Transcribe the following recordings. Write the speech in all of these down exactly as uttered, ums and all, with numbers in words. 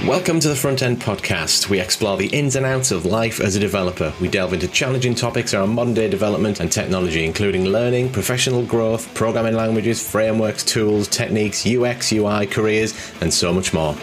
Welcome to the Front End Podcast. We explore the ins and outs of life as a developer. We delve into challenging topics around modern day development and technology, including learning, professional growth, programming languages, frameworks, tools, techniques, U X, U I, careers, and so much more.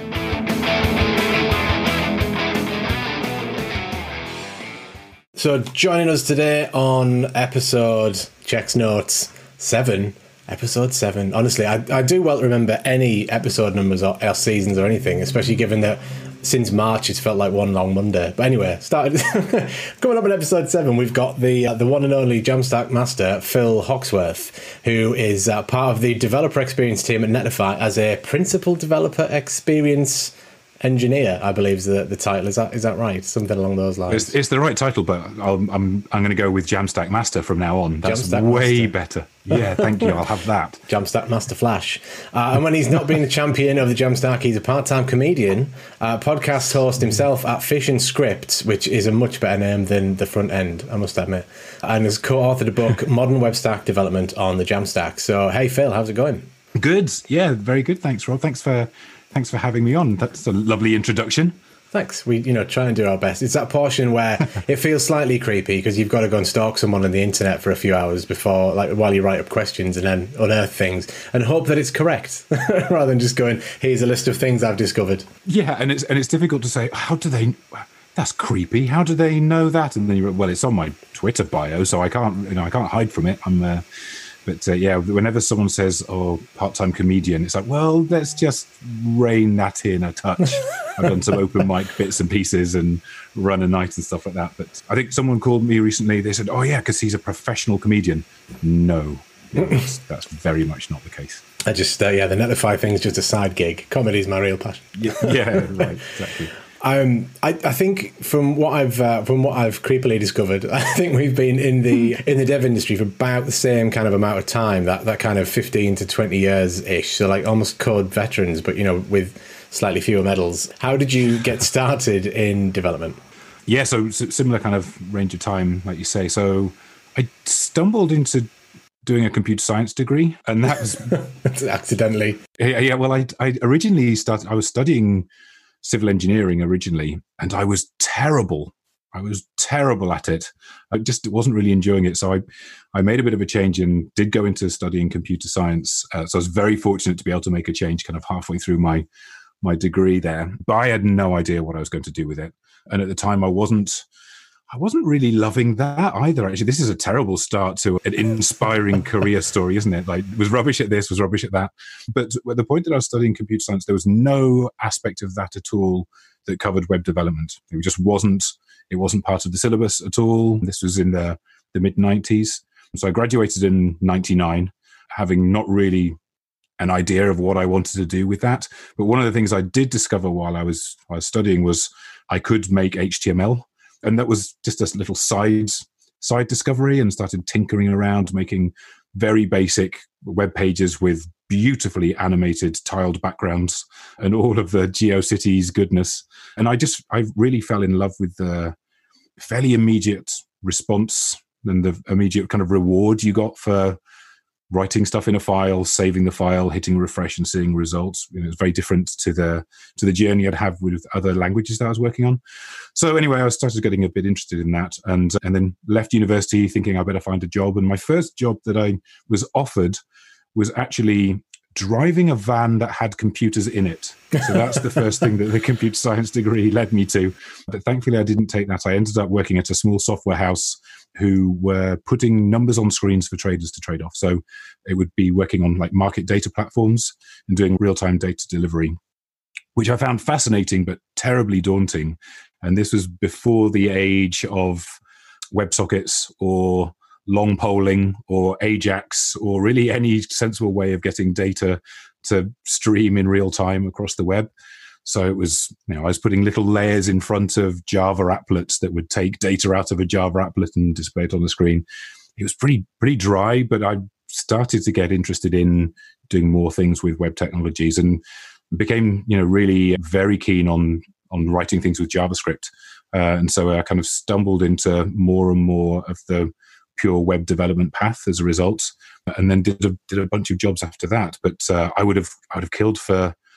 So joining us today on episode, checks notes, seven, episode seven. Honestly, I, I do well remember any episode numbers or, or seasons or anything, especially given that since March it's felt like one long Monday. But anyway, started coming up in episode seven, we've got the uh, the one and only Jamstack master, Phil Hawksworth, who is uh, part of the developer experience team at Netlify as a principal developer experience engineer, I believe is the, the title. Is that is that right? Something along those lines. It's, it's the right title, but I'll, I'm I'm going to go with Jamstack Master from now on. That's Jamstack way Master. better. Yeah, thank you. I'll have that. Jamstack Master Flash. Uh, and when he's not being the champion of the Jamstack, he's a part-time comedian, uh, podcast host himself at Fish and Scripts, which is a much better name than the Front End, I must admit, and has co-authored a book, Modern Web Stack Development on the Jamstack. So, hey, Phil, how's it going? Good. Yeah, very good. Thanks, Rob. Thanks for thanks for having me on. That's a lovely introduction. Thanks. We, you know, try and do our best. It's that portion where it feels slightly creepy because you've got to go and stalk someone on the internet for a few hours before, like, while you write up questions and then unearth things and hope that it's correct, rather than just going, "Here's a list of things I've discovered." Yeah, and it's and it's difficult to say. How do they? That's creepy. How do they know that? And then you, well, it's on my Twitter bio, so I can't, you know, I can't hide from it. I'm. Uh, But uh, yeah, whenever someone says, "Oh, part-time comedian," it's like, well, let's just rein that in a touch. I've done some open mic bits and pieces and run a night and stuff like that. But I think someone called me recently. They said, "Oh yeah, because he's a professional comedian." No, that's, that's very much not the case. I just, uh, yeah, the Netlify thing is just a side gig. Comedy is my real passion. Yeah, yeah, right, exactly. Um, I, I think from what I've uh, from what I've creepily discovered, I think we've been in the in the dev industry for about the same kind of amount of time, that that kind of fifteen to twenty years ish. So like almost code veterans, but you know, with slightly fewer medals. How did you get started in development? Yeah, so similar kind of range of time, like you say. So I stumbled into doing a computer science degree, and that was accidentally. Yeah, yeah. Well, I I originally started. I was studying civil engineering originally, and I was terrible. I was terrible at it. I just wasn't really enjoying it. So I, I made a bit of a change and did go into studying computer science. Uh, so I was very fortunate to be able to make a change kind of halfway through my, my degree there. But I had no idea what I was going to do with it. And at the time I wasn't, I wasn't really loving that either, actually. This is a terrible start to an inspiring career story, isn't it? Like, was rubbish at this, was rubbish at that. But at the point that I was studying computer science, there was no aspect of that at all that covered web development. It just wasn't, it wasn't part of the syllabus at all. This was in the, the mid nineties. So I graduated in ninety-nine, having not really an idea of what I wanted to do with that. But one of the things I did discover while I was, while I was studying was I could make H T M L. And that was just a little side side discovery, and started tinkering around, making very basic web pages with beautifully animated tiled backgrounds and all of the GeoCities goodness. And I just, I really fell in love with the fairly immediate response and the immediate kind of reward you got for writing stuff in a file, saving the file, hitting refresh and seeing results. You know, it's very different to the to the journey I'd have with other languages that I was working on. So anyway, I started getting a bit interested in that, and and then left university thinking I better find a job. And my first job that I was offered was actually driving a van that had computers in it. So that's the first thing that the computer science degree led me to. But thankfully, I didn't take that. I ended up working at a small software house who were putting numbers on screens for traders to trade off. So it would be working on like market data platforms and doing real-time data delivery, which I found fascinating but terribly daunting. And this was before the age of WebSockets or long polling or Ajax or really any sensible way of getting data to stream in real time across the web. So it was, you know, I was putting little layers in front of Java applets that would take data out of a Java applet and display it on the screen. It was pretty, pretty dry, but I started to get interested in doing more things with web technologies and became, you know, really very keen on, on writing things with JavaScript. Uh, and so I kind of stumbled into more and more of the pure web development path as a result, and then did a, did a bunch of jobs after that. But uh, I would have I would have killed for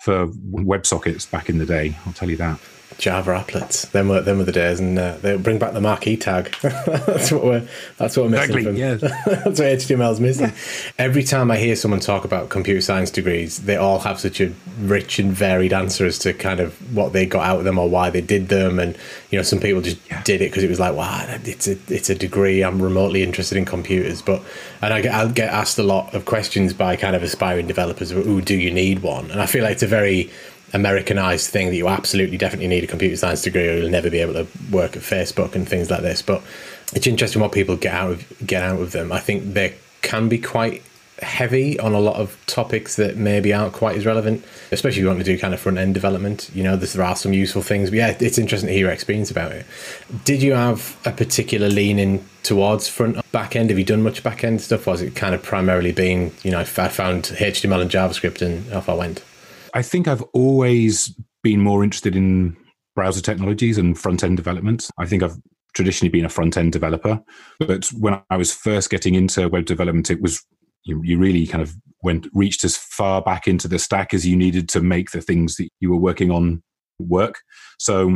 for WebSockets back in the day. I'll tell you that. Java applets. Them were them were the days, and uh, they bring back the marquee tag. that's what we're that's what we're missing. Exactly, from, yeah. That's what H T M L is missing. Yeah. Every time I hear someone talk about computer science degrees, they all have such a rich and varied answer as to kind of what they got out of them or why they did them. And you know, some people just yeah. did it because it was like, wow, it's a it's a degree. I'm remotely interested in computers, but and I get I'll get asked a lot of questions by kind of aspiring developers. Ooh, do you need one? And I feel like it's a very Americanized thing that you absolutely definitely need a computer science degree or you'll never be able to work at Facebook and things like this. But it's interesting what people get out of get out of them. I think they can be quite heavy on a lot of topics that maybe aren't quite as relevant, especially if you want to do kind of front end development. You know, there are some useful things, but yeah, it's interesting to hear your experience about it. Did you have a particular leaning towards front or back end? Have you done much back end stuff? Or was it kind of primarily being, you know, I found H T M L and JavaScript and off I went? I think I've always been more interested in browser technologies and front-end development. I think I've traditionally been a front-end developer, but when I was first getting into web development, it was you, you really kind of went reached as far back into the stack as you needed to make the things that you were working on work. So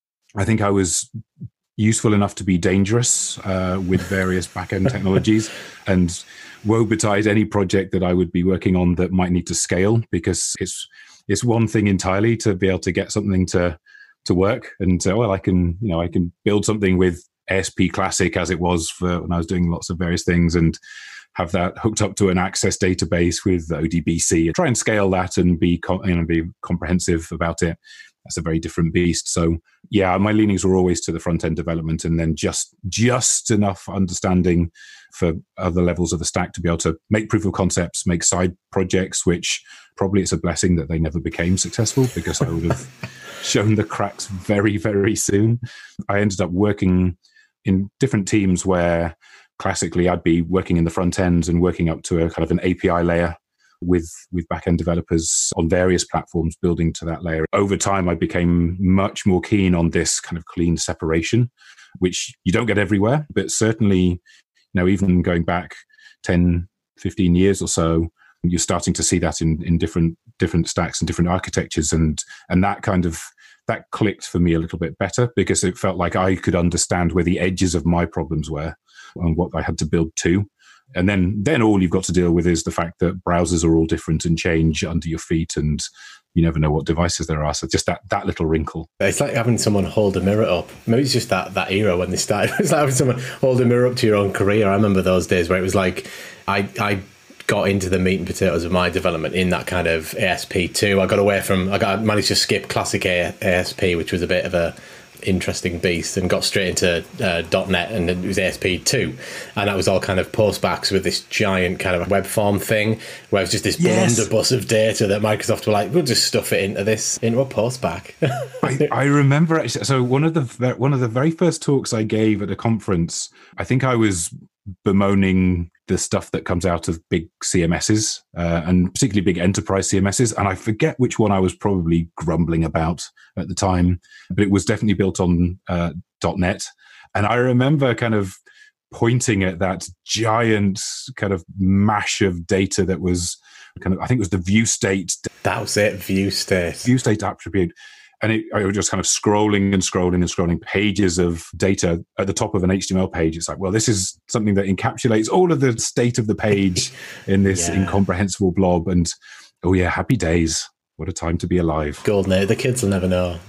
I think I was useful enough to be dangerous uh, with various back-end technologies and woe betide any project that I would be working on that might need to scale, because it's it's one thing entirely to be able to get something to to work and say, well, I can, you know, I can build something with A S P Classic as it was for when I was doing lots of various things and have that hooked up to an Access database with O D B C and try and scale that and be, you know, be comprehensive about it. That's a very different beast. So yeah, my leanings were always to the front end development, and then just just enough understanding for other levels of the stack to be able to make proof of concepts, make side projects, which probably it's a blessing that they never became successful, because I would have shown the cracks very, very soon. I ended up working in different teams where classically I'd be working in the front end and working up to a kind of an A P I layer with with back-end developers on various platforms building to that layer. Over time, I became much more keen on this kind of clean separation, which you don't get everywhere, but certainly, you know, even going back ten, fifteen years or so, you're starting to see that in, in different different stacks and different architectures. And and that kind of, that clicked for me a little bit better, because it felt like I could understand where the edges of my problems were and what I had to build to. And then, then all you've got to deal with is the fact that browsers are all different and change under your feet, and you never know what devices there are. So just that that little wrinkle. It's like having someone hold a mirror up. Maybe it's just that that era when they started. It's like having someone hold a mirror up to your own career. I remember those days where it was like, I I got into the meat and potatoes of my development in that kind of A S P two. I got away from, I got I managed to skip classic A S P, which was a bit of a interesting beast, and got straight into uh, .NET, and it was A S P two, and that was all kind of postbacks with this giant kind of web form thing where it was just this yes. blunderbuss of data that Microsoft were like, we'll just stuff it into this into a postback. I, I remember actually, so one of the one of the very first talks I gave at a conference, I think I was bemoaning the stuff that comes out of big C M Ss, uh, and particularly big enterprise C M Ss. And I forget which one I was probably grumbling about at the time, but it was definitely built on uh, .NET. And I remember kind of pointing at that giant kind of mash of data that was kind of, I think it was the view state. That was it, view state. View state attribute. And it, I was just kind of scrolling and scrolling and scrolling pages of data at the top of an H T M L page. It's like, well, this is something that encapsulates all of the state of the page in this yeah. incomprehensible blob. And oh yeah, happy days. What a time to be alive. Golden age. The kids will never know.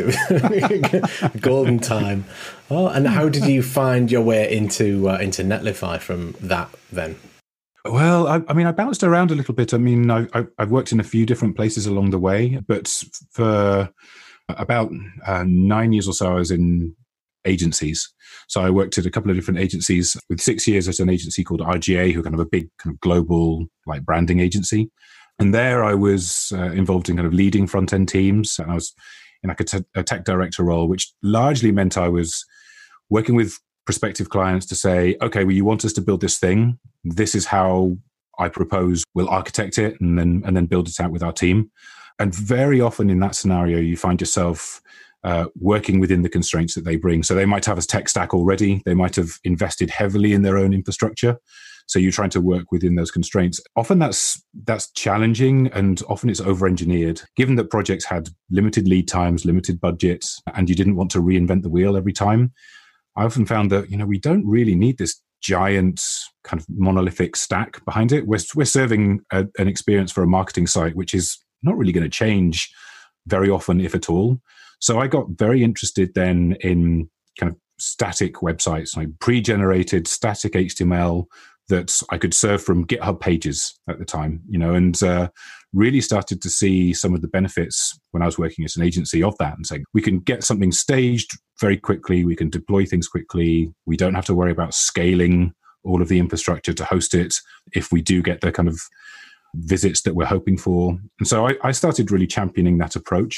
Golden time. Oh, and how did you find your way into uh, into Netlify from that then? Well, I, I mean, I bounced around a little bit. I mean, I, I, I've worked in a few different places along the way, but for about uh, nine years or so, I was in agencies. So I worked at a couple of different agencies, with six years at an agency called R G A, who are kind of a big kind of global like branding agency. And there I was uh, involved in kind of leading front-end teams. And I was in like a, te- a tech director role, which largely meant I was working with prospective clients to say, okay, well, you want us to build this thing. This is how I propose we'll architect it and then and then build it out with our team. And very often in that scenario, you find yourself uh, working within the constraints that they bring. So they might have a tech stack already. They might have invested heavily in their own infrastructure. So you're trying to work within those constraints. Often that's that's challenging, and often it's over-engineered. Given that projects had limited lead times, limited budgets, and you didn't want to reinvent the wheel every time, I often found that, you know, we don't really need this giant kind of monolithic stack behind it. We're, we're serving a, an experience for a marketing site, which is not really going to change very often, if at all. So I got very interested then in kind of static websites, like pre-generated static H T M L that I could serve from GitHub pages at the time, you know, and uh, really started to see some of the benefits when I was working as an agency of that, and saying we can get something staged very quickly, we can deploy things quickly, we don't have to worry about scaling all of the infrastructure to host it if we do get the kind of visits that we're hoping for. And so I, I started really championing that approach,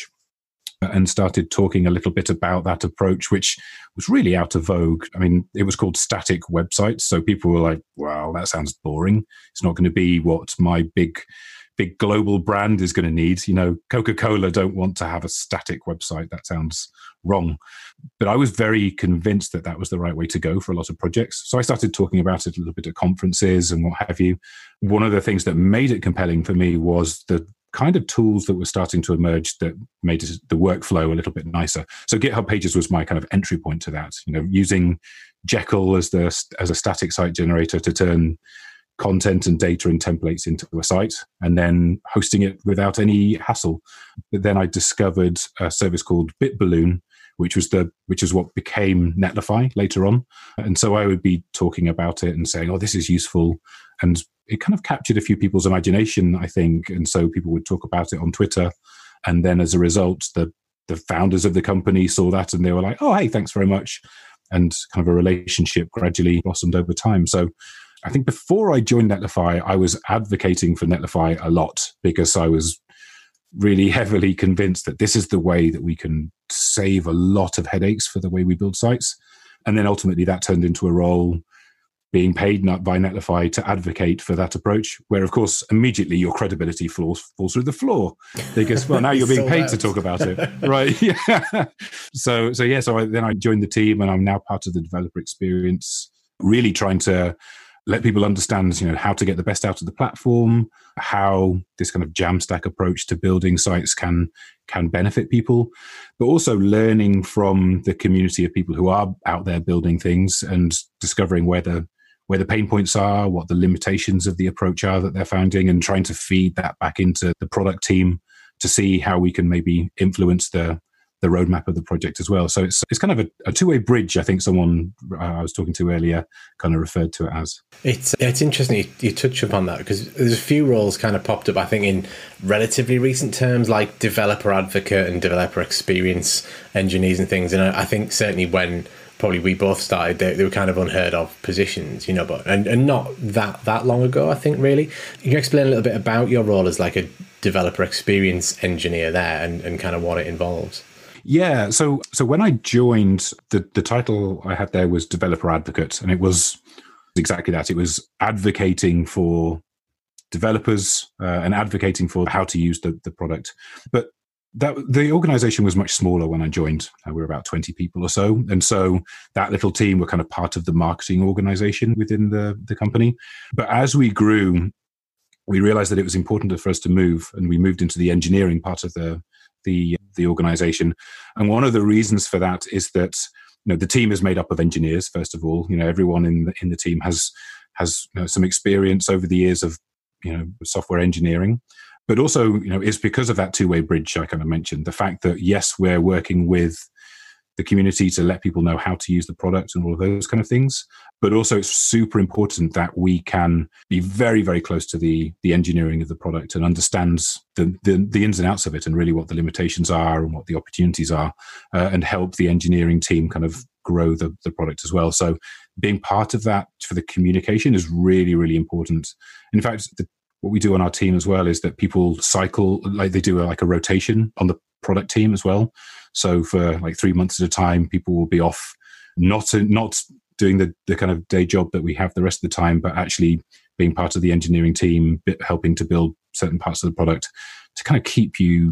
and started talking a little bit about that approach, which was really out of vogue. I mean, it was called static websites. So people were like, wow, that sounds boring. It's not going to be what my big, big global brand is going to need. You know, Coca-Cola don't want to have a static website. That sounds wrong. But I was very convinced that that was the right way to go for a lot of projects. So I started talking about it a little bit at conferences and what have you. One of the things that made it compelling for me was the kind of tools that were starting to emerge that made the workflow a little bit nicer. So GitHub Pages was my kind of entry point to that, you know, using Jekyll as the as a static site generator to turn content and data and templates into a site, and then hosting it without any hassle. But then I discovered a service called BitBalloon, which was the which is what became Netlify later on. And so I would be talking about it and saying, oh, this is useful. And it kind of captured a few people's imagination, I think. And so people would talk about it on Twitter. And then as a result, the the founders of the company saw that and they were like, oh, hey, thanks very much. And kind of a relationship gradually blossomed over time. So I think before I joined Netlify, I was advocating for Netlify a lot because I was really heavily convinced that this is the way that we can save a lot of headaches for the way we build sites. And then ultimately that turned into a role being paid by Netlify to advocate for that approach, where of course immediately your credibility falls falls through the floor because well now you're being paid to talk about it, right? Yeah. So so yeah. So I, then I joined the team, and I'm now part of the developer experience, really trying to let people understand, you know, how to get the best out of the platform, how this kind of Jamstack approach to building sites can can benefit people, but also learning from the community of people who are out there building things and discovering where the where the pain points are, what the limitations of the approach are that they're finding, and trying to feed that back into the product team to see how we can maybe influence the the roadmap of the project as well. So it's it's kind of a, a two-way bridge. I think someone uh, I was talking to earlier kind of referred to it as. It's it's interesting you, you touch upon that, because there's a few roles kind of popped up, I think, in relatively recent terms, like developer advocate and developer experience engineers and things. And I, I think certainly when probably we both started, they, they were kind of unheard of positions, you know, but and, and not that that long ago, I think, really. Can you explain a little bit about your role as like a developer experience engineer there, and, and kind of what it involves? Yeah, so so when I joined, the, the title I had there was developer advocate, and it was exactly that. It was advocating for developers uh, and advocating for how to use the, the product. But that the organization was much smaller when I joined. Uh, we were about twenty people or so. And so that little team were kind of part of the marketing organization within the, the company. But as we grew, we realized that it was important for us to move, and we moved into the engineering part of the the the organization. And one of the reasons for that is that, you know, the team is made up of engineers, first of all. You know, everyone in the, in the team has has you know, some experience over the years of, you know, software engineering. But also, you know, it's because of that two-way bridge I kind of mentioned. The fact that, yes, we're working with the community to let people know how to use the product and all of those kind of things. But also it's super important that we can be very, very close to the the engineering of the product and understand the, the, the ins and outs of it, and really what the limitations are and what the opportunities are, uh, and help the engineering team kind of grow the, the product as well. So being part of that for the communication is really, really important. In fact, the, what we do on our team as well is that people cycle, like they do a, like a rotation on the product team as well. So for like three months at a time, people will be off, not not doing the, the kind of day job that we have the rest of the time, but actually being part of the engineering team, helping to build certain parts of the product to kind of keep you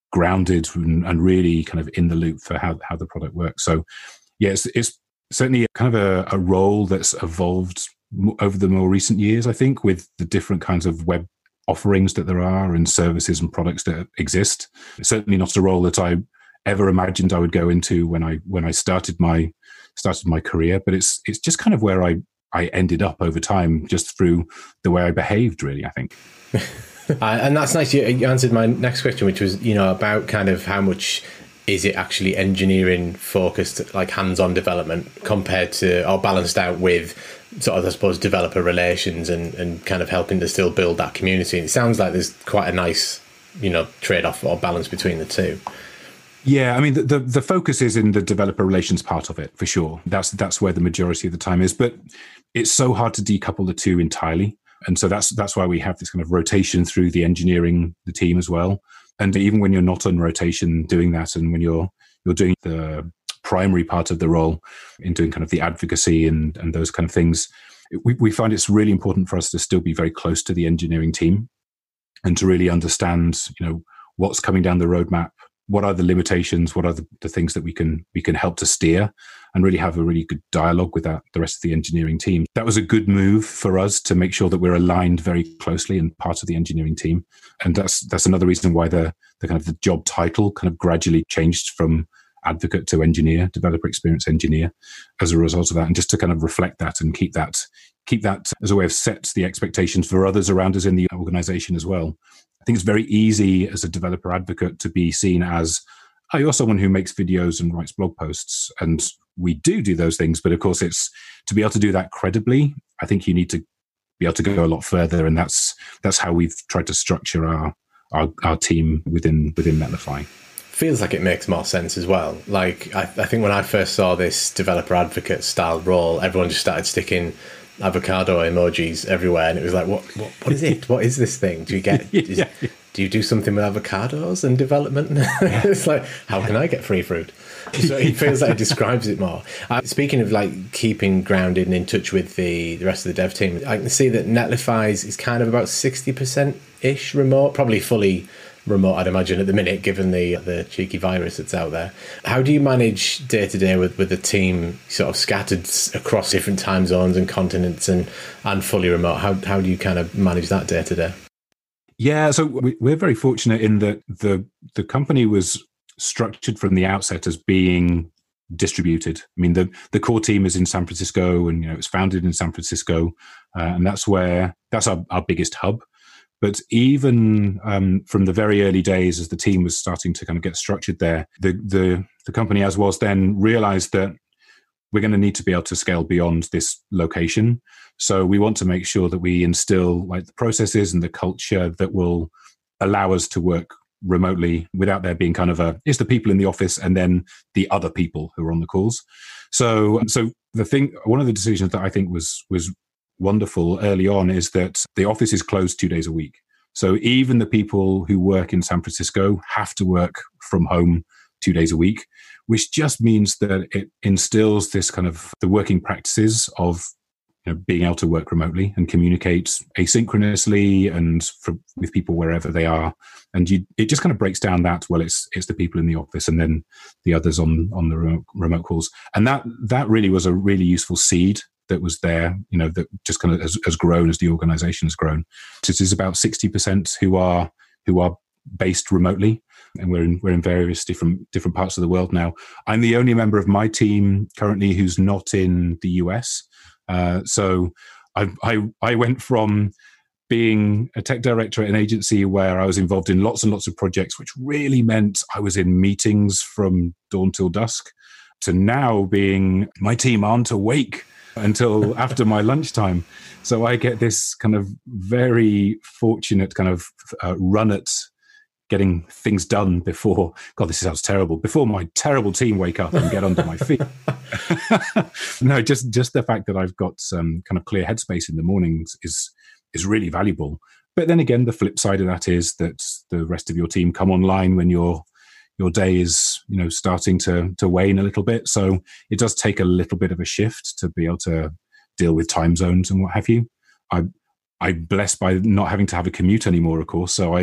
grounded and, and really kind of in the loop for how, how the product works. So yeah, it's, it's certainly kind of a, a role that's evolved over the more recent years, I think, with the different kinds of web offerings that there are and services and products that exist. It's certainly not a role that I ever imagined I would go into when I when I started my started my career, but it's it's just kind of where I I ended up over time, just through the way I behaved, really, I think. uh, and that's nice. You, you answered my next question, which was, you know, about kind of how much is it actually engineering focused, like hands-on development, compared to, or balanced out with sort of, I suppose, developer relations and, and kind of helping to still build that community. And it sounds like there's quite a nice, you know, trade-off or balance between the two. Yeah, I mean, the, the the focus is in the developer relations part of it, for sure. That's that's where the majority of the time is. But it's so hard to decouple the two entirely. And so that's that's why we have this kind of rotation through the engineering, the team as well. And even when you're not on rotation doing that, and when you're you're doing the primary part of the role in doing kind of the advocacy and, and those kind of things, we, we find it's really important for us to still be very close to the engineering team and to really understand, you know, what's coming down the roadmap. What are the limitations? What are the, the things that we can we can help to steer, and really have a really good dialogue with that, the rest of the engineering team. That was a good move for us to make sure that we're aligned very closely and part of the engineering team. And that's that's another reason why the the kind of the job title kind of gradually changed from advocate to engineer, developer experience engineer, as a result of that, and just to kind of reflect that and keep that keep that as a way of set the expectations for others around us in the organization as well. I think it's very easy as a developer advocate to be seen as, oh, you're someone who makes videos and writes blog posts. And we do do those things. But of course, it's to be able to do that credibly, I think you need to be able to go a lot further. And that's that's how we've tried to structure our our, our team within within Netlify. Feels like it makes more sense as well. Like, I, I think when I first saw this developer advocate style role, everyone just started sticking avocado emojis everywhere, and it was like, what what, what is it? What is this thing? Do you get is, yeah. do you do something with avocados and development? Yeah. It's like, how can I get free fruit? So it feels like it describes it more. Uh, speaking of like keeping grounded and in touch with the, the rest of the dev team, I can see that Netlify is kind of about sixty percent ish remote, probably fully remote, I'd imagine, at the minute, given the the cheeky virus that's out there. How do you manage day to day with with the team sort of scattered across different time zones and continents and and fully remote? How how do you kind of manage that day to day? Yeah, so we, we're very fortunate in that the the company was structured from the outset as being distributed. I mean, the the core team is in San Francisco, and you know, it's founded in San Francisco, uh, and that's where that's our, our biggest hub. But even um, from the very early days, as the team was starting to kind of get structured there, the the, the company, as was then, realized that we're going to need to be able to scale beyond this location. So we want to make sure that we instill like the processes and the culture that will allow us to work remotely without there being kind of a, it's the people in the office and then the other people who are on the calls. So, so the thing, one of the decisions that I think was was wonderful early on is that the office is closed two days a week. So even the people who work in San Francisco have to work from home two days a week, which just means that it instills this kind of the working practices of, you know, being able to work remotely and communicate asynchronously and for, with people wherever they are. And you, it just kind of breaks down that, well, it's it's the people in the office and then the others on on the remote, remote calls. And that that really was a really useful seed that was there, you know, that just kind of has, has grown as the organization has grown. It is about sixty percent who are who are based remotely, and we're in we're in various different different parts of the world now. I'm the only member of my team currently who's not in the U S. Uh, so I, I I went from being a tech director at an agency where I was involved in lots and lots of projects, which really meant I was in meetings from dawn till dusk, to now being my team aren't awake until after my lunchtime. So I get this kind of very fortunate kind of uh, run at getting things done before, God, this sounds terrible, before my terrible team wake up and get under my feet. No, just just the fact that I've got some kind of clear headspace in the mornings is is really valuable. But then again, the flip side of that is that the rest of your team come online when you're your day is, you know, starting to to wane a little bit. So it does take a little bit of a shift to be able to deal with time zones and what have you. I, I'm blessed by not having to have a commute anymore, of course. So I,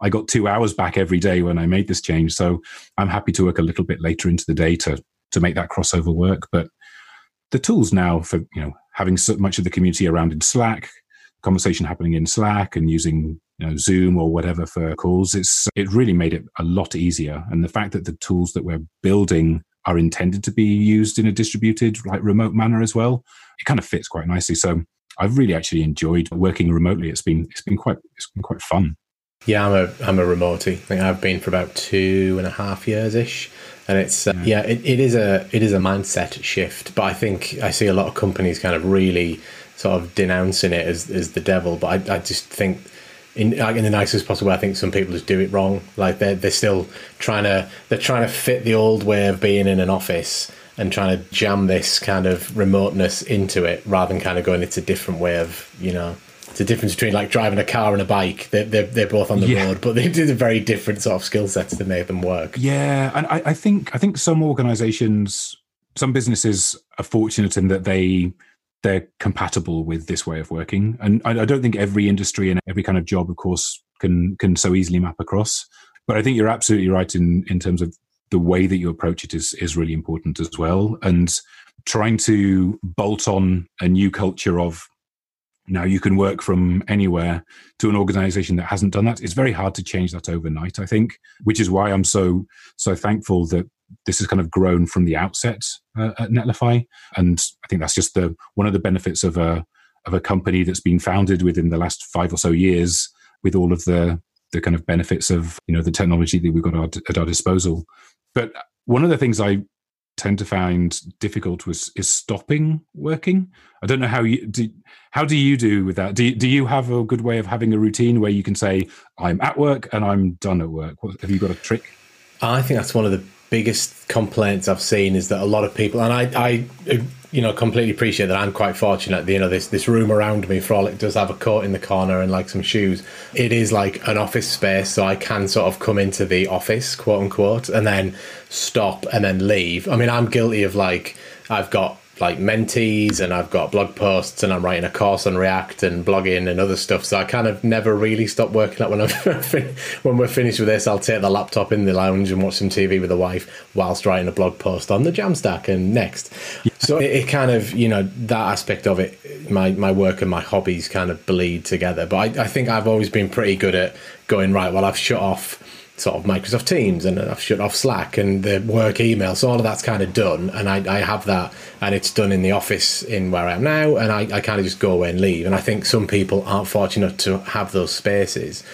I got two hours back every day when I made this change. So I'm happy to work a little bit later into the day to, to make that crossover work. But the tools now for, you know, having so much of the community around in Slack, conversation happening in Slack and using, you know, Zoom or whatever for calls, it's, it really made it a lot easier. And the fact that the tools that we're building are intended to be used in a distributed, like remote manner as well, it kind of fits quite nicely. So I've really actually enjoyed working remotely. It's been it's been quite it's been quite fun. Yeah, I'm a I'm a remotie. I think I've been for about two and a half years ish, and it's uh, yeah, yeah it, it is a it is a mindset shift. But I think I see a lot of companies kind of really sort of denouncing it as as the devil. But I I just think, in like in the nicest possible way, I think some people just do it wrong. Like they're they're still trying to they're trying to fit the old way of being in an office and trying to jam this kind of remoteness into it, rather than kind of going, it's a different way of, you know, it's a difference between like driving a car and a bike. They're they're, they're both on the yeah. road, but they do very different sort of skill sets to make them work. Yeah, and I, I think I think some organizations, some businesses are fortunate in that they they're compatible with this way of working. And I, I don't think every industry and every kind of job, of course, can can so easily map across. But I think you're absolutely right in, in terms of the way that you approach it is is really important as well. And trying to bolt on a new culture of now you can work from anywhere to an organization that hasn't done that, it's very hard to change that overnight, I think, which is why I'm so so thankful that this has kind of grown from the outset uh, at Netlify. And I think that's just the one of the benefits of a of a company that's been founded within the last five or so years, with all of the the kind of benefits of, you know, the technology that we've got our, at our disposal. But one of the things I tend to find difficult was is stopping working. I don't know how you do. How do you do with that? Do you, do you have a good way of having a routine where you can say, I'm at work and I'm done at work? What, have you got a trick? I think that's one of the biggest complaints I've seen, is that a lot of people, and I, I, you know, completely appreciate that I'm quite fortunate. You know, this this room around me, for all it does have a coat in the corner and like some shoes, it is like an office space, so I can sort of come into the office, quote unquote, and then stop and then leave. I mean, I'm guilty of like, I've got like mentees and I've got blog posts and I'm writing a course on React and blogging and other stuff, so I kind of never really stop working. Like when I'm when we're finished with this, I'll take the laptop in the lounge and watch some T V with the wife whilst writing a blog post on the Jamstack and Next. Yeah. So it, it kind of, you know, that aspect of it, my my work and my hobbies kind of bleed together. But I, I think I've always been pretty good at going, right, well, I've shut off sort of Microsoft Teams and I've shut off Slack and the work email, so all of that's kind of done, and I, I have that, and it's done in the office in where I am now, and I, I kind of just go away and leave. And I think some people aren't fortunate to have those spaces,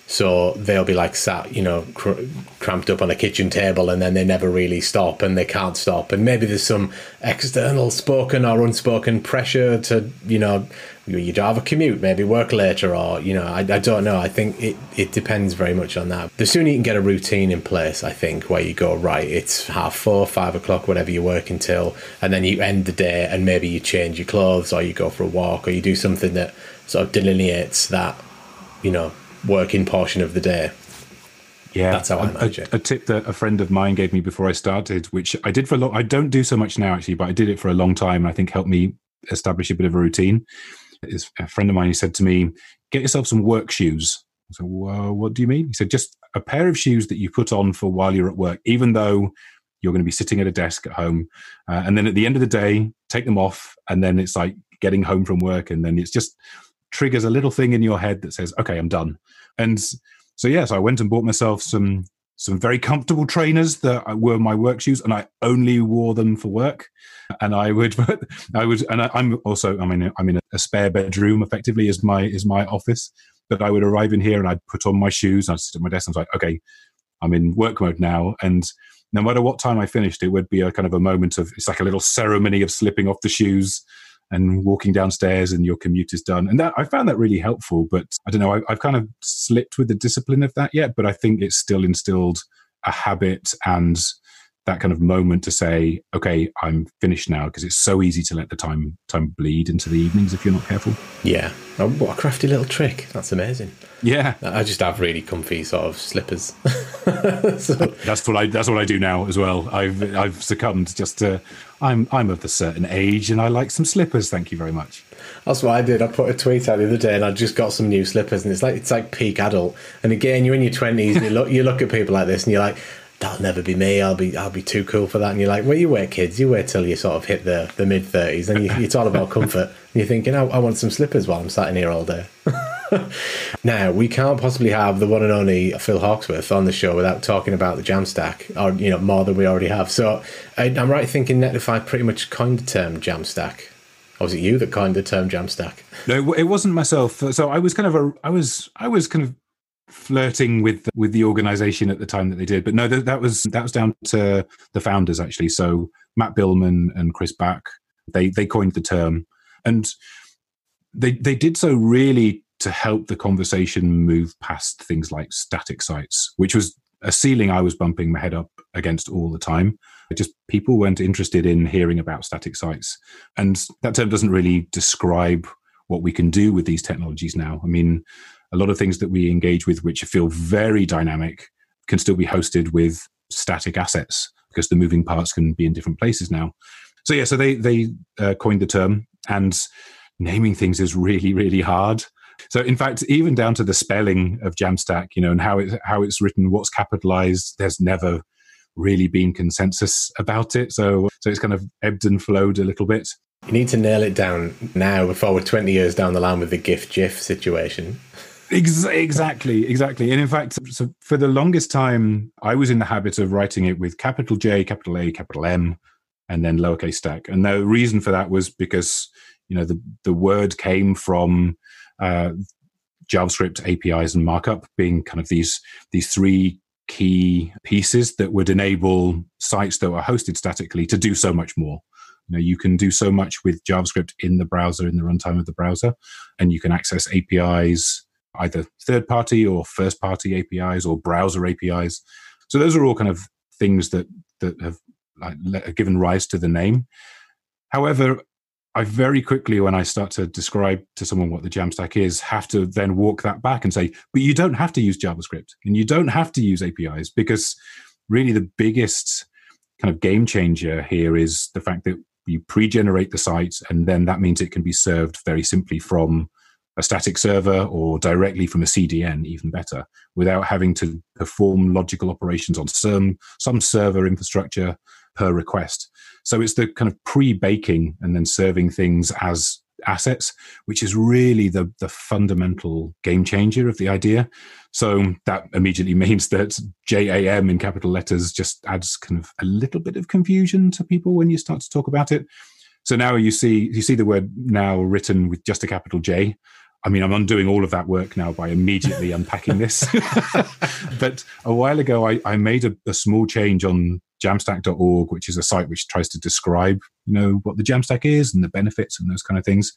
so they'll be like sat, you know, cr- cramped up on a kitchen table, and then they never really stop, and they can't stop. And maybe there's some external spoken or unspoken pressure to, you know, you don't have a commute, maybe work later, or, you know, I, I don't know. I think it, it depends very much on that. The sooner you can get a routine in place, I think, where you go, right, it's half four, five o'clock, whatever you work until, and then you end the day and maybe you change your clothes or you go for a walk or you do something that sort of delineates that, you know, working portion of the day. Yeah, that's how I manage a, it. A tip that a friend of mine gave me before I started, which I did for a long, I don't do so much now actually, but I did it for a long time, and I think helped me establish a bit of a routine. Is a friend of mine who said to me, get yourself some work shoes. I said, well, what do you mean? He said, just a pair of shoes that you put on for while you're at work, even though you're going to be sitting at a desk at home. Uh, and then at the end of the day, take them off. And then it's like getting home from work. And then it's just triggers a little thing in your head that says, okay, I'm done. And so, yeah, so I went and bought myself some some very comfortable trainers that were my work shoes, and I only wore them for work. And I would, I would, and I, I'm also, I mean, I'm in a spare bedroom, effectively, is my is my office. But I would arrive in here and I'd put on my shoes and I'd sit at my desk and I was like, okay, I'm in work mode now. And no matter what time I finished, it would be a kind of a moment of, it's like a little ceremony of slipping off the shoes and walking downstairs, and your commute is done. And that, I found that really helpful. But I don't know, I, I've kind of slipped with the discipline of that yet, but I think it's still instilled a habit and that kind of moment to say, okay, I'm finished now, because it's so easy to let the time time bleed into the evenings if you're not careful. Yeah. Oh, what a crafty little trick. That's amazing. Yeah. I just have really comfy sort of slippers. So. That's what I that's what I do now as well. I've I've succumbed just to I'm I'm of a certain age and I like some slippers, thank you very much. That's what I did. I put a tweet out the other day, and I just got some new slippers, and it's like it's like peak adult. And again, you're in your twenties, and you look you look at people like this, and you're like, that'll never be me. I'll be I'll be too cool for that. And you're like, well, you wait, kids. You wait till you sort of hit the, the mid thirties, and you, it's all about comfort. And you're thinking, oh, I want some slippers while I'm sat in here all day. Now, we can't possibly have the one and only Phil Hawksworth on the show without talking about the Jamstack, or you know, more than we already have. So I, I'm right thinking Netlify pretty much coined the term Jamstack. Or was it you that coined the term Jamstack? No, it wasn't myself. So I was kind of a, I was, I was kind of flirting with with the organization at the time that they did, but no, that, that was that was down to the founders actually. So Matt Billman and Chris Back, they they coined the term, and they they did so really to help the conversation move past things like static sites, which was a ceiling I was bumping my head up against all the time. Just people weren't interested in hearing about static sites. And that term doesn't really describe what we can do with these technologies now. I mean, a lot of things that we engage with, which feel very dynamic, can still be hosted with static assets because the moving parts can be in different places now. So yeah, so they, they uh, coined the term, and naming things is really, really hard. So in fact, even down to the spelling of Jamstack, you know, and how it how it's written, what's capitalized, there's never really been consensus about it. So so it's kind of ebbed and flowed a little bit. You need to nail it down now before we're twenty years down the line with the GIF GIF situation. Ex- exactly, exactly. And in fact, so for the longest time, I was in the habit of writing it with capital J, capital A, capital M, and then lowercase stack. And the reason for that was because, you know, the, the word came from uh, JavaScript A P Is and markup being kind of these these three key pieces that would enable sites that were hosted statically to do so much more. You know, you can do so much with JavaScript in the browser, in the runtime of the browser, and you can access A P Is, either third-party or first-party A P Is or browser A P Is. So those are all kind of things that that have like, given rise to the name. However, I very quickly, when I start to describe to someone what the Jamstack is, have to then walk that back and say, but you don't have to use JavaScript and you don't have to use A P Is, because really the biggest kind of game changer here is the fact that you pre-generate the site, and then that means it can be served very simply from a static server or directly from a C D N, even better, without having to perform logical operations on some, some server infrastructure per request. So it's the kind of pre-baking and then serving things as assets, which is really the, the fundamental game changer of the idea. So that immediately means that J A M in capital letters just adds kind of a little bit of confusion to people when you start to talk about it. So now you see you see the word now written with just a capital J. I mean, I'm undoing all of that work now by immediately unpacking this. But a while ago, I, I made a, a small change on jamstack dot org, which is a site which tries to describe, you know, what the Jamstack is and the benefits and those kind of things.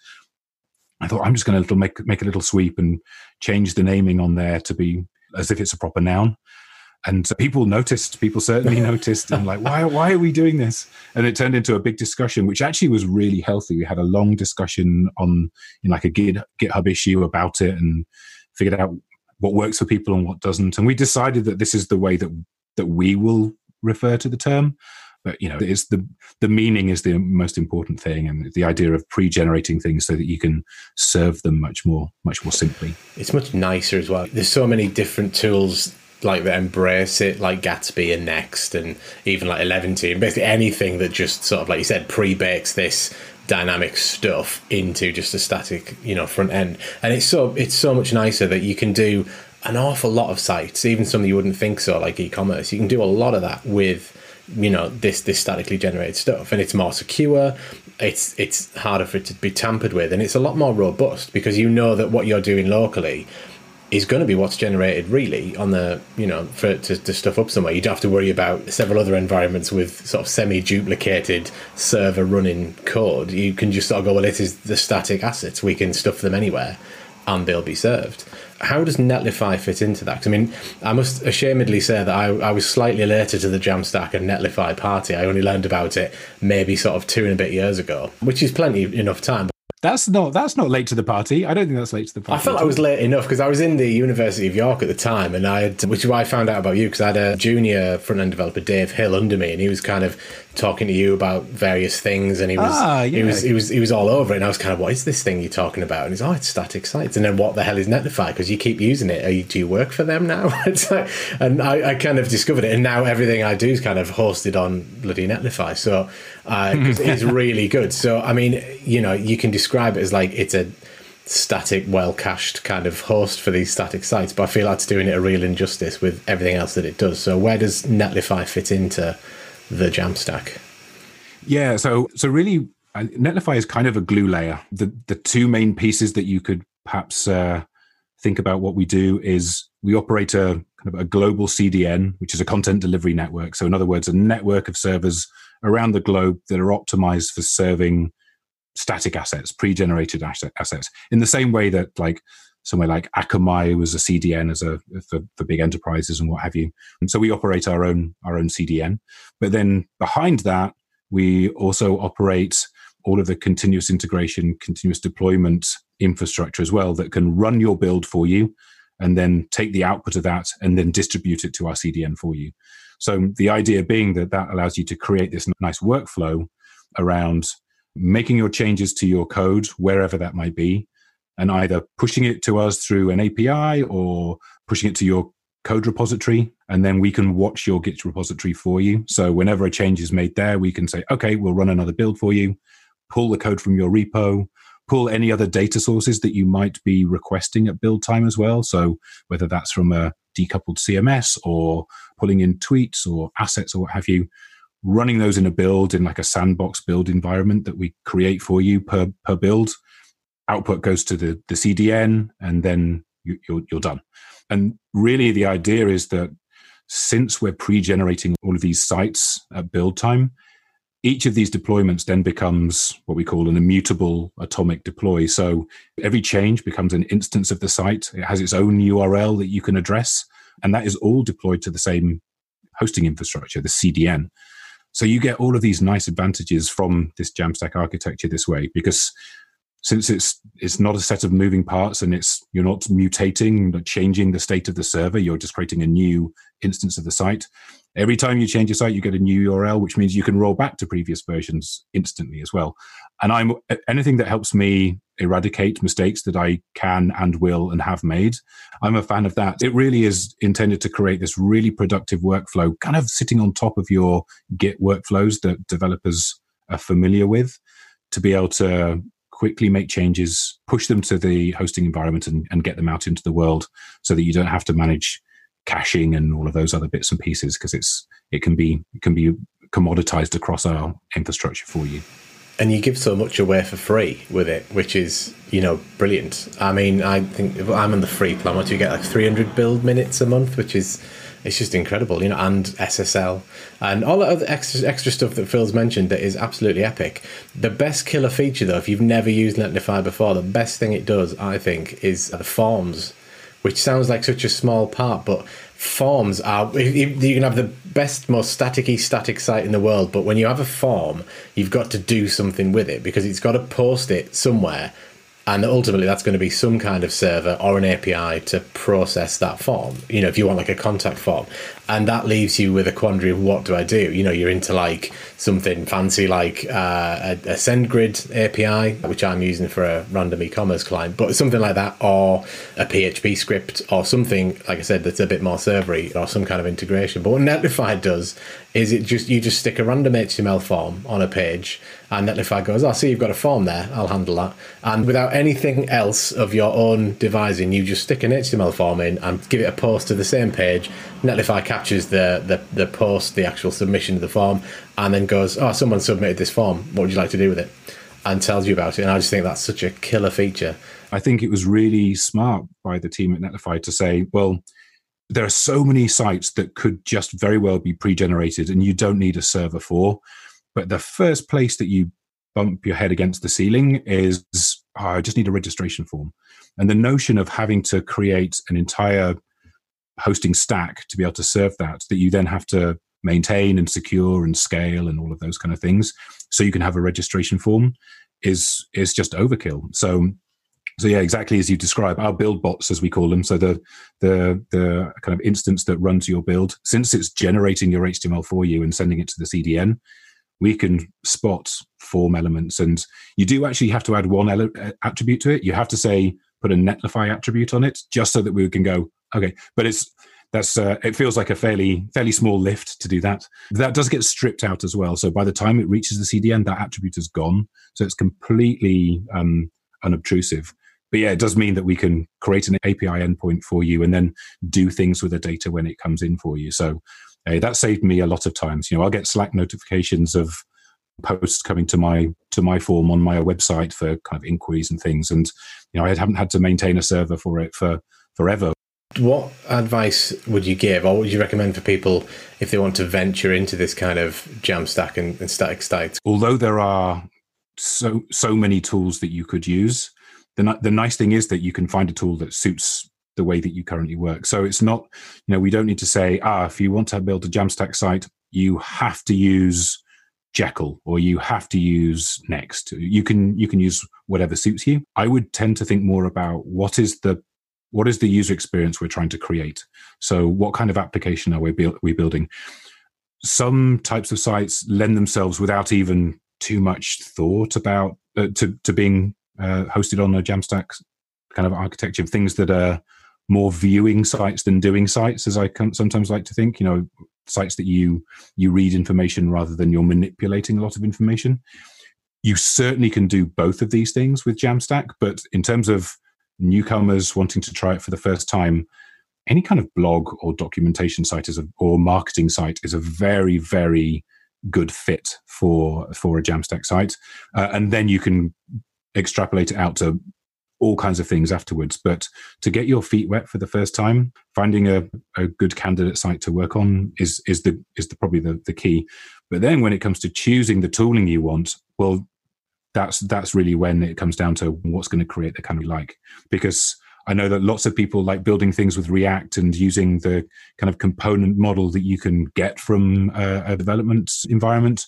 I thought I'm just going to make make a little sweep and change the naming on there to be as if it's a proper noun. And people noticed, people certainly noticed, and like, why, why are we doing this? And it turned into a big discussion, which actually was really healthy. We had a long discussion on, you know, like a Git, GitHub issue about it, and figured out what works for people and what doesn't. And we decided that this is the way that that we will refer to the term. But, you know, it's the the meaning is the most important thing, and the idea of pre-generating things so that you can serve them much more, much more simply. It's much nicer as well. There's so many different tools like that embrace it, like Gatsby and Next, and even like Eleventy, and basically anything that just sort of, like you said, pre-bakes this dynamic stuff into just a static, you know, front end. And it's so it's so much nicer that you can do an awful lot of sites, even some that you wouldn't think so, like e-commerce. You can do a lot of that with, you know, this this statically generated stuff, and it's more secure. It's it's harder for it to be tampered with, and it's a lot more robust because you know that what you're doing locally is going to be what's generated really on the, you know, for it to, to stuff up somewhere. You don't have to worry about several other environments with sort of semi-duplicated server running code. You can just sort of go, well, it is the static assets. We can stuff them anywhere and they'll be served. How does Netlify fit into that? 'Cause I mean, I must ashamedly say that I, I was slightly later to the Jamstack and Netlify party. I only learned about it maybe sort of two and a bit years ago, which is plenty enough time. That's not that's not late to the party. I don't think that's late to the party. I felt I was late enough because I was in the University of York at the time, and I had, which is why I found out about you, because I had a junior front-end developer, Dave Hill, under me, and he was kind of talking to you about various things, and he was Ah, yeah. he was he was he was all over it, and I was kind of, what is this thing you're talking about? And he's, oh, it's static sites. And then, what the hell is Netlify? Because you keep using it. Are you, do you work for them now? It's like, and I, I kind of discovered it, and now everything I do is kind of hosted on bloody Netlify. So uh, it's really good. So I mean, you know, you can describe it as like it's a static, well cached kind of host for these static sites, but I feel like it's doing it a real injustice with everything else that it does. So where does Netlify fit into the Jamstack? Yeah, so so really, uh, Netlify is kind of a glue layer. The the two main pieces that you could perhaps uh, think about what we do is we operate a kind of a global C D N, which is a content delivery network. So in other words, a network of servers around the globe that are optimized for serving static assets, pre-generated assets, in the same way that like somewhere like Akamai was a C D N as a for, for big enterprises and what have you. And so we operate our own our own C D N. But then behind that, we also operate all of the continuous integration, continuous deployment infrastructure as well that can run your build for you and then take the output of that and then distribute it to our C D N for you. So the idea being that that allows you to create this nice workflow around making your changes to your code, wherever that might be, and either pushing it to us through an A P I or pushing it to your code repository, and then we can watch your Git repository for you. So whenever a change is made there, we can say, okay, we'll run another build for you, pull the code from your repo, pull any other data sources that you might be requesting at build time as well. So whether that's from a decoupled C M S or pulling in tweets or assets or what have you, running those in a build in like a sandbox build environment that we create for you per, per build. Output goes to the, the C D N, and then you, you're, you're done. And really the idea is that since we're pre-generating all of these sites at build time, each of these deployments then becomes what we call an immutable atomic deploy. So every change becomes an instance of the site. It has its own U R L that you can address, and that is all deployed to the same hosting infrastructure, the C D N. So you get all of these nice advantages from this Jamstack architecture this way, because since it's it's not a set of moving parts and it's you're not mutating, not changing the state of the server, you're just creating a new instance of the site. Every time you change a site, you get a new U R L, which means you can roll back to previous versions instantly as well. And I'm anything that helps me eradicate mistakes that I can and will and have made, I'm a fan of that. It really is intended to create this really productive workflow, kind of sitting on top of your Git workflows that developers are familiar with, to be able to quickly make changes, push them to the hosting environment and, and get them out into the world so that you don't have to manage caching and all of those other bits and pieces, because it's it can be it can be commoditized across our infrastructure for you. And you give so much away for free with it, which is, you know, brilliant. I mean, I think I'm on the free plan. What do you get, like three hundred build minutes a month, which is, it's just incredible, you know, and S S L and all that other extra, extra stuff that Phil's mentioned that is absolutely epic. The best killer feature, though, if you've never used Netlify before, the best thing it does, I think, is the forms, which sounds like such a small part, but forms are, you can have the best, most staticky static site in the world, but when you have a form, you've got to do something with it, because it's got to post it somewhere, and ultimately that's going to be some kind of server or an A P I to process that form, you know, if you want like a contact form. And that leaves you with a quandary of what do I do? You know, you're into like something fancy like uh, a, a SendGrid A P I, which I'm using for a random e-commerce client, but something like that, or a P H P script, or something, like I said, that's a bit more servery, or some kind of integration. But what Netlify does is it just you just stick a random H T M L form on a page, and Netlify goes, oh, see, you've got a form there, I'll handle that. And without anything else of your own devising, you just stick an H T M L form in and give it a post to the same page. Netlify captures the, the, the post, the actual submission of the form, and then goes, oh, someone submitted this form, what would you like to do with it? And tells you about it. And I just think that's such a killer feature. I think it was really smart by the team at Netlify to say, well, there are so many sites that could just very well be pre-generated and you don't need a server for. But the first place that you bump your head against the ceiling is, oh, I just need a registration form. And the notion of having to create an entire hosting stack to be able to serve that, that you then have to maintain and secure and scale and all of those kind of things, so you can have a registration form, is is just overkill. So, so yeah, exactly as you describe, our build bots, as we call them, so the the the kind of instance that runs your build, since it's generating your H T M L for you and sending it to the C D N, we can spot form elements. And you do actually have to add one ele- attribute to it. You have to say, put a Netlify attribute on it, just so that we can go, okay. But it's that's uh, it feels like a fairly fairly small lift to do that. That does get stripped out as well. So by the time it reaches the C D N, that attribute is gone. So it's completely um, unobtrusive. But yeah, it does mean that we can create an A P I endpoint for you and then do things with the data when it comes in for you. So uh, that saved me a lot of times. You know, I'll get Slack notifications of posts coming to my to my form on my website for kind of inquiries and things. And, you know, I haven't had to maintain a server for it for forever. What advice would you give, or what would you recommend for people if they want to venture into this kind of Jamstack and, and static sites? Although there are so so many tools that you could use, the the nice thing is that you can find a tool that suits the way that you currently work. So it's not, you know, we don't need to say, ah, if you want to build a Jamstack site, you have to use Jekyll or you have to use Next. You can you can use whatever suits you. I would tend to think more about what is the what is the user experience we're trying to create. So what kind of application are we, build, we building? Some types of sites lend themselves without even too much thought about uh, to to being uh, hosted on a Jamstack kind of architecture. Things that are more viewing sites than doing sites, as I can sometimes like to think. You know, sites that you you read information rather than you're manipulating a lot of information. You certainly can do both of these things with Jamstack, but in terms of newcomers wanting to try it for the first time, any kind of blog or documentation site is a, or marketing site is a very, very good fit for for a Jamstack site. Uh, and then you can extrapolate it out to all kinds of things afterwards. But to get your feet wet for the first time, finding a, a good candidate site to work on is is the is the, probably the, the key. But then when it comes to choosing the tooling you want, well, that's that's really when it comes down to what's going to create the kind of like. Because I know that lots of people like building things with React and using the kind of component model that you can get from a, a development environment.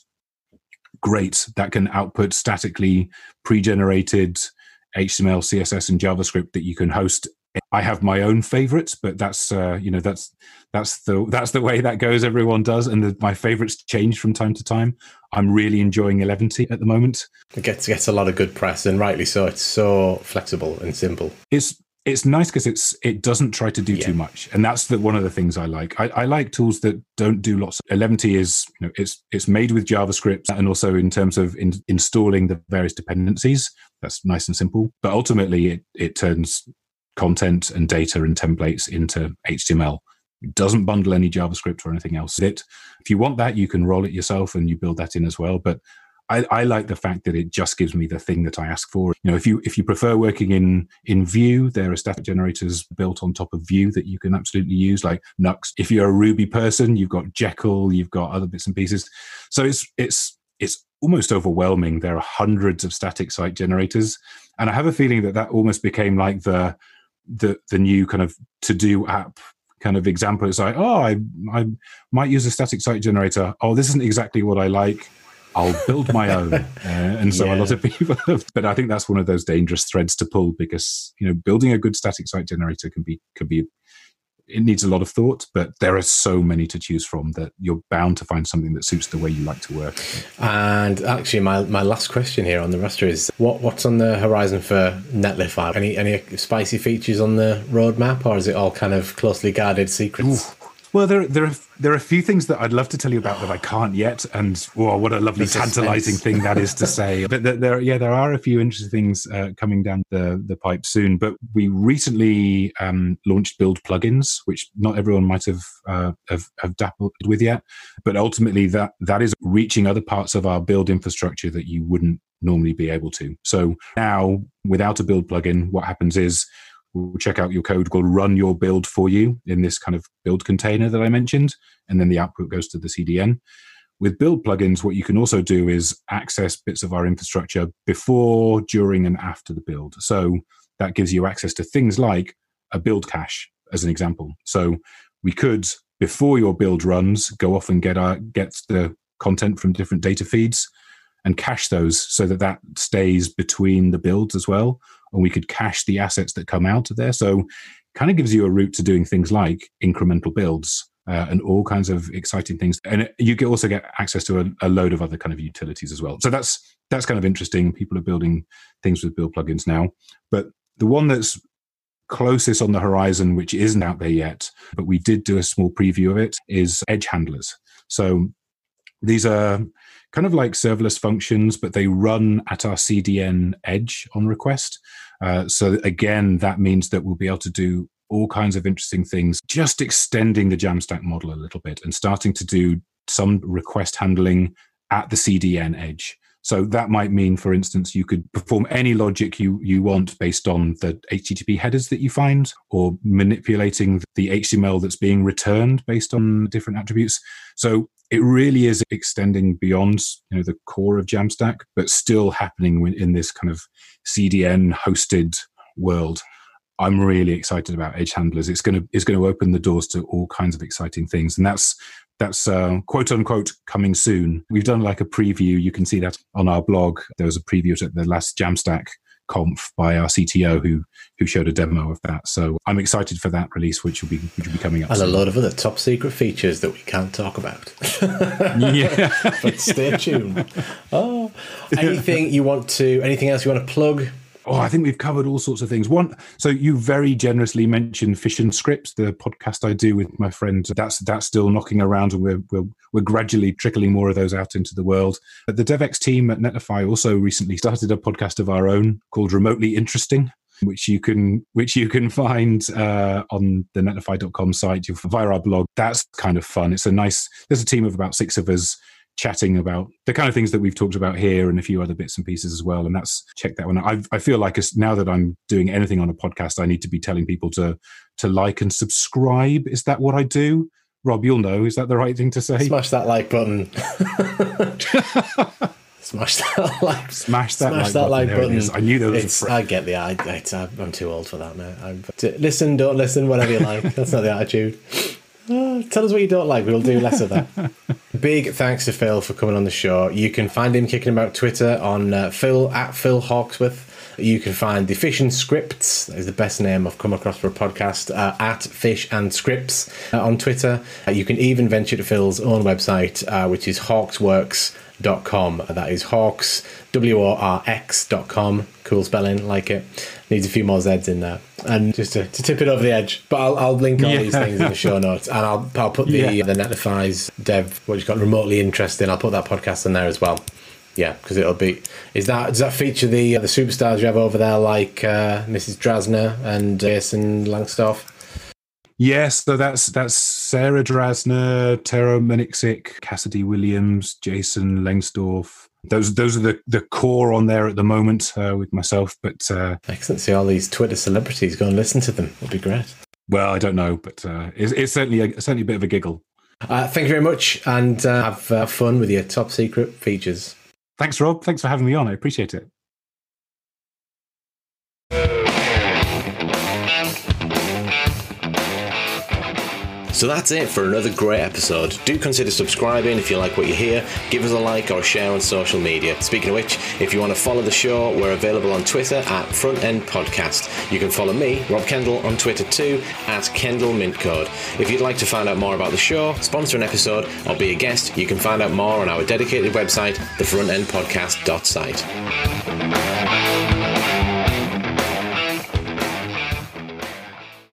Great, that can output statically pre-generated H T M L, C S S, and JavaScript that you can host. I have my own favorites, but that's uh, you know that's that's the that's the way that goes. Everyone does, and the, my favorites change from time to time. I'm really enjoying eleven T at the moment. It gets gets a lot of good press, and rightly so. It's so flexible and simple. It's it's nice because it's it doesn't try to do yeah. too much, and that's the one of the things I like. I, I like tools that don't do lots. eleven T is you know it's it's made with JavaScript, and also in terms of in, installing the various dependencies. That's nice and simple, but ultimately it it turns content and data and templates into H T M L. It doesn't bundle any JavaScript or anything else. It, if you want that, you can roll it yourself and you build that in as well. But I, I like the fact that it just gives me the thing that I ask for. You know, if you if you prefer working in in Vue, there are static generators built on top of Vue that you can absolutely use, like Nux. If you're a Ruby person, you've got Jekyll, you've got other bits and pieces. So it's it's it's almost overwhelming. There are hundreds of static site generators, and I have a feeling that that almost became like the the the new kind of to-do app kind of example. It's like, oh, I I might use a static site generator. Oh, this isn't exactly what I like. I'll build my own. Uh, and so yeah. a lot of people have, but I think that's one of those dangerous threads to pull because, you know, building a good static site generator can be, could be, it needs a lot of thought, but there are so many to choose from that you're bound to find something that suits the way you like to work. And actually, my, my last question here on the roster is, what what's on the horizon for Netlify? Any any spicy features on the roadmap, or is it all kind of closely guarded secrets? Ooh. Well, there there are there are a few things that I'd love to tell you about that I can't yet, and oh, what a lovely, tantalising thing that is to say. But there, there, yeah, there are a few interesting things uh, coming down the the pipe soon. But we recently um, launched build plugins, which not everyone might have, uh, have have dappled with yet. But ultimately, that that is reaching other parts of our build infrastructure that you wouldn't normally be able to. So now, without a build plugin, what happens is we'll check out your code, we'll run your build for you in this kind of build container that I mentioned, and then the output goes to the C D N. With build plugins, what you can also do is access bits of our infrastructure before, during, and after the build. So that gives you access to things like a build cache, as an example. So we could, before your build runs, go off and get our get the content from different data feeds and cache those so that that stays between the builds as well. And we could cache the assets that come out of there. So kind of gives you a route to doing things like incremental builds uh, and all kinds of exciting things. And you can also get access to a, a load of other kind of utilities as well. So that's that's kind of interesting. People are building things with build plugins now. But the one that's closest on the horizon, which isn't out there yet, but we did do a small preview of it, is edge handlers. So these are kind of like serverless functions, but they run at our C D N edge on request. Uh, so again, that means that we'll be able to do all kinds of interesting things, just extending the Jamstack model a little bit and starting to do some request handling at the C D N edge. So that might mean, for instance, you could perform any logic you, you want based on the H T T P headers that you find, or manipulating the H T M L that's being returned based on different attributes. So it really is extending beyond, you know, the core of Jamstack, but still happening in this kind of C D N hosted world. I'm really excited about edge handlers. It's going to it's going to open the doors to all kinds of exciting things, and that's that's uh, quote unquote coming soon. We've done like a preview. You can see that on our blog. There was a preview at the last Jamstack conf by our C T O who who showed a demo of that. So I'm excited for that release, which will be which will be coming up. And soon. A lot of other top secret features that we can't talk about. Yeah, but stay tuned. Oh, anything you want to? Anything else you want to plug? Oh, I think we've covered all sorts of things. One, so you very generously mentioned Fission Scripts, the podcast I do with my friend. That's that's still knocking around, and we're we're, we're gradually trickling more of those out into the world. But the DevX team at Netlify also recently started a podcast of our own called Remotely Interesting, which you can which you can find uh, on the netlify dot com site via our blog. That's kind of fun. It's a nice. There's a team of about six of us chatting about the kind of things that we've talked about here and a few other bits and pieces as well. And that's, check that one out. I, I feel like now that I'm doing anything on a podcast, I need to be telling people to to like and subscribe. Is that what I do? Rob, you'll know. Is that the right thing to say? Smash that like button. Smash that like. Smash that, Smash like, that button. like There button. It is. I knew there was it's, a fr- I get the. I, it's, I'm too old for that, mate. I'm, listen, don't listen, whatever you like. That's not the attitude. Oh, tell us what you don't like. We'll do less of that. Big thanks to Phil for coming on the show. You can find him kicking about Twitter on uh, Phil at Phil Hawksworth. You can find the Fish and Scripts. That is the best name I've come across for a podcast. Uh, at Fish and Scripts uh, on Twitter. Uh, you can even venture to Phil's own website, uh, which is hawksworks dot com. That is Hawks, W O R X dot com. Cool spelling, like it. Needs a few more Z's in there. And just to, to tip it over the edge. But I'll, I'll link all yeah. these things in the show notes. And I'll I'll put the, yeah. the Netlify's dev, what you got, remotely interesting. I'll put that podcast in there as well. Yeah, because it'll be... Is that Does that feature the uh, the superstars you have over there, like uh, Missus Drasner and Jason Langstoff? Yes, so that's that's Sarah Drasner, Tara Manixic, Cassidy Williams, Jason Lengsdorf. Those those are the, the core on there at the moment uh, with myself. But uh, excellent. See all these Twitter celebrities. Go and listen to them. It'd be great. Well, I don't know, but uh, it's, it's certainly a, certainly a bit of a giggle. Uh, thank you very much, and uh, have uh, fun with your top secret features. Thanks, Rob. Thanks for having me on. I appreciate it. So that's it for another great episode. Do consider subscribing if you like what you hear. Give us a like or share on social media. Speaking of which, if you want to follow the show, we're available on Twitter at Front End Podcast. You can follow me, Rob Kendall, on Twitter too, at Kendall Mintcode. If you'd like to find out more about the show, sponsor an episode, or be a guest, you can find out more on our dedicated website, the front end podcast dot site.